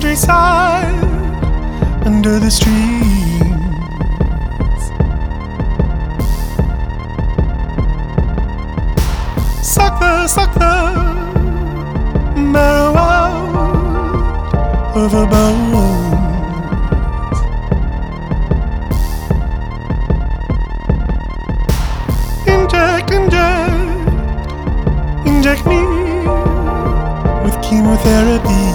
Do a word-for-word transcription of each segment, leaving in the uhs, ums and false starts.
countryside, under the streams. Suck the, suck the marrow out of her bones. Inject, inject, inject me with chemotherapy.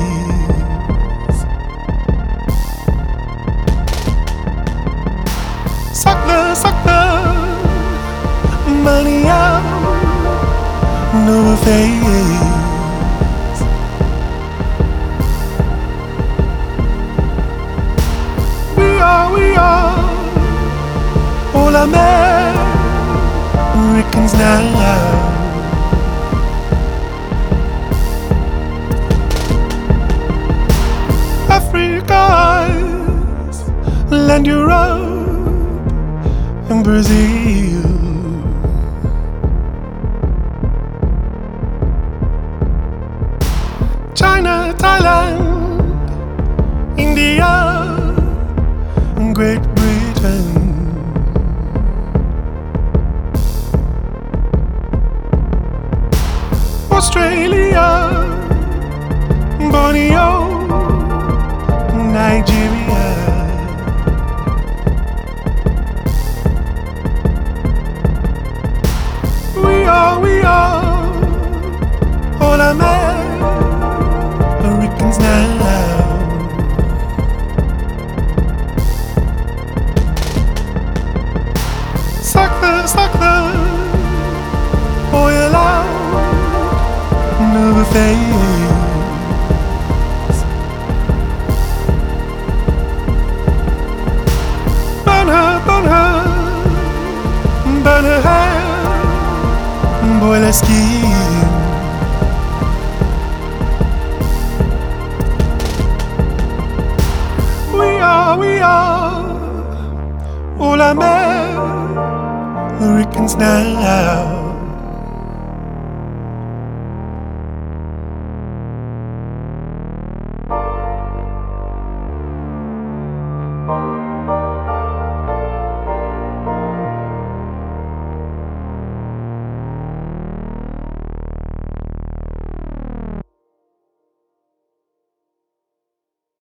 Suck the, suck the money out of her face. We are, we are all Americans now. Africa's land, Europe and Brazil. China, Thailand, India and Great Britain. Australia, Borneo, Nigeria. We are, we are all Americans now. Suck the, suck the oil out of her face. Burn her, burn her, burn her hair, boil her skin. We are, we are all Americans now.